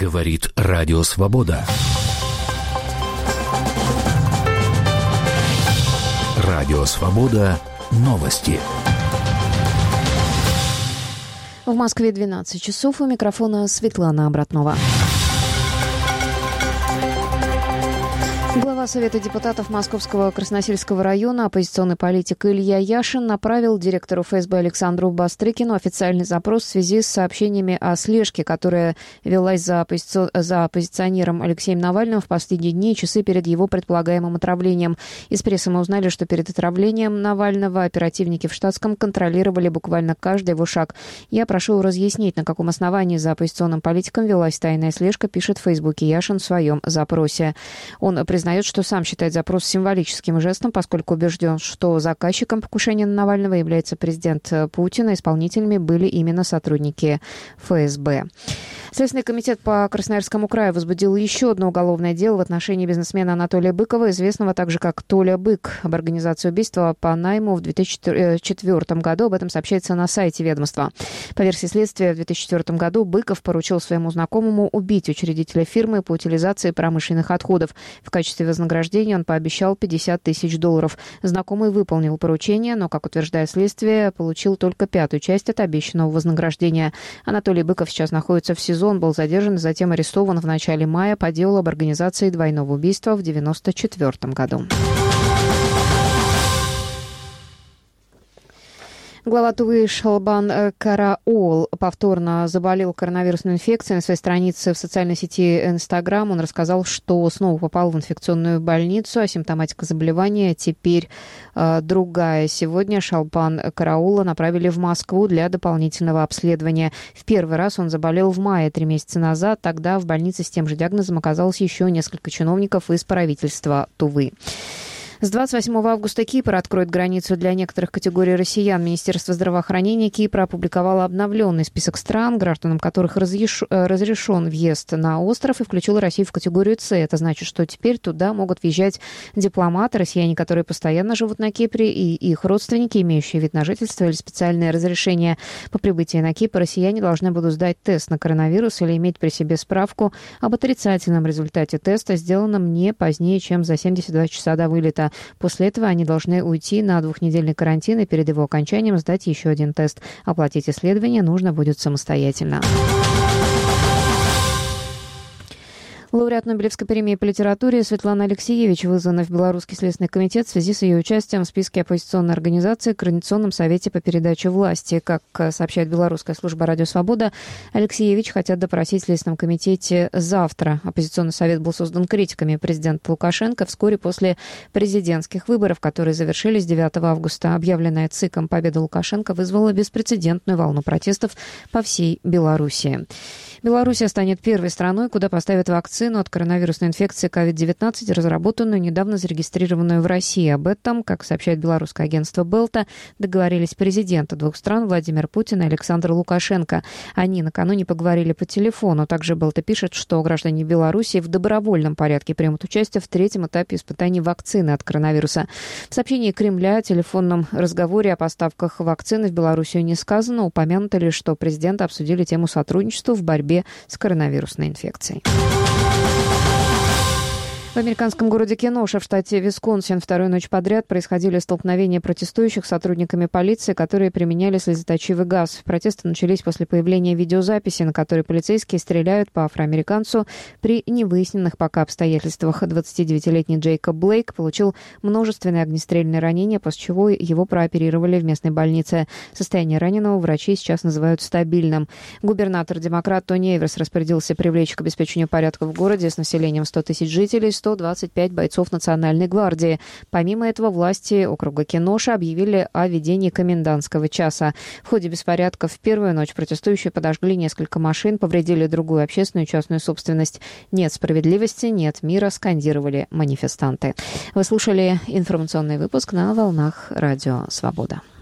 Говорит Радио Свобода. Радио Свобода. Новости. В Москве 12 часов. У микрофона Светлана Обратнова. Глава Совета депутатов Московского Красносельского района, оппозиционный политик Илья Яшин, направил директору ФСБ Александру Бастрыкину официальный запрос в связи с сообщениями о слежке, которая велась за оппозиционером Алексеем Навальным в последние дни и часы перед его предполагаемым отравлением. Из прессы мы узнали, что перед отравлением Навального оперативники в штатском контролировали буквально каждый его шаг. Я прошу разъяснить, на каком основании за оппозиционным политиком велась тайная слежка, пишет в Фейсбуке Яшин в своем запросе. Он признает, что сам считает запрос символическим жестом, поскольку убежден, что заказчиком покушения на Навального является президент Путин, а исполнителями были именно сотрудники ФСБ. Следственный комитет по Красноярскому краю возбудил еще одно уголовное дело в отношении бизнесмена Анатолия Быкова, известного также как Толя Бык. Об организации убийства по найму в 2004 году. Об этом сообщается на сайте ведомства. По версии следствия, в 2004 году Быков поручил своему знакомому убить учредителя фирмы по утилизации промышленных отходов. В качестве вознаграждения он пообещал $50 тысяч. Знакомый выполнил поручение, но, как утверждает следствие, получил только 1/5 часть от обещанного вознаграждения. Анатолий Быков сейчас находится в СИЗО. Он был задержан и затем арестован в начале мая по делу об организации двойного убийства в 1994 году. Глава Тувы Шалбан Караул повторно заболел коронавирусной инфекцией. На своей странице в социальной сети Инстаграм он рассказал, что снова попал в инфекционную больницу, а симптоматика заболевания теперь другая. Сегодня Шалбан Караула направили в Москву для дополнительного обследования. В первый раз он заболел в мае 3 месяца назад. Тогда в больнице с тем же диагнозом оказалось еще несколько чиновников из правительства Тувы. С 28 августа Кипр откроет границу для некоторых категорий россиян. Министерство здравоохранения Кипра опубликовало обновленный список стран, гражданам которых разрешен въезд на остров, и включило Россию в категорию С. Это значит, что теперь туда могут въезжать дипломаты, россияне, которые постоянно живут на Кипре, и их родственники, имеющие вид на жительство или специальное разрешение. По прибытии на Кипр россияне должны будут сдать тест на коронавирус или иметь при себе справку об отрицательном результате теста, сделанном не позднее, чем за 72 часа до вылета. После этого они должны уйти на 2-недельный карантин и перед его окончанием сдать еще один тест. Оплатить исследование нужно будет самостоятельно. Лауреат Нобелевской премии по литературе Светлана Алексиевич вызвана в Белорусский следственный комитет в связи с ее участием в списке оппозиционной организации к Координационном совете по передаче власти. Как сообщает белорусская служба «Радио Свобода», Алексиевич хотят допросить в Следственном комитете завтра. Оппозиционный совет был создан критиками президента Лукашенко вскоре после президентских выборов, которые завершились 9 августа. Объявленная ЦИКом победа Лукашенко вызвала беспрецедентную волну протестов по всей Белоруссии. Белоруссия станет первой страной, куда поставят вакцину от коронавирусной инфекции COVID-19, разработанную, недавно зарегистрированную в России. Об этом, как сообщает белорусское агентство Белта, договорились президенты двух стран Владимир Путин и Александр Лукашенко. Они накануне поговорили по телефону. Также Белта пишет, что граждане Белоруссии в добровольном порядке примут участие в 3-м этапе испытаний вакцины от коронавируса. В сообщении Кремля о телефонном разговоре о поставках вакцины в Белоруссию не сказано. Упомянуто лишь, что президенты обсудили тему сотрудничества в борьбе с коронавирусной инфекцией. В американском городе Кеноша в штате Висконсин вторую ночь подряд происходили столкновения протестующих с сотрудниками полиции, которые применяли слезоточивый газ. Протесты начались после появления видеозаписи, на которой полицейские стреляют по афроамериканцу при невыясненных пока обстоятельствах. 29-летний Джейкоб Блейк получил множественные огнестрельные ранения, после чего его прооперировали в местной больнице. Состояние раненого врачи сейчас называют стабильным. Губернатор-демократ Тони Эверс распорядился привлечь к обеспечению порядка в городе с населением 100 тысяч жителей 125 бойцов Национальной гвардии. Помимо этого, власти округа Кеноша объявили о введении комендантского часа. В ходе беспорядков в первую ночь протестующие подожгли несколько машин, повредили другую общественную и частную собственность. «Нет справедливости, нет мира», скандировали манифестанты. Вы слушали информационный выпуск на волнах Радио Свобода.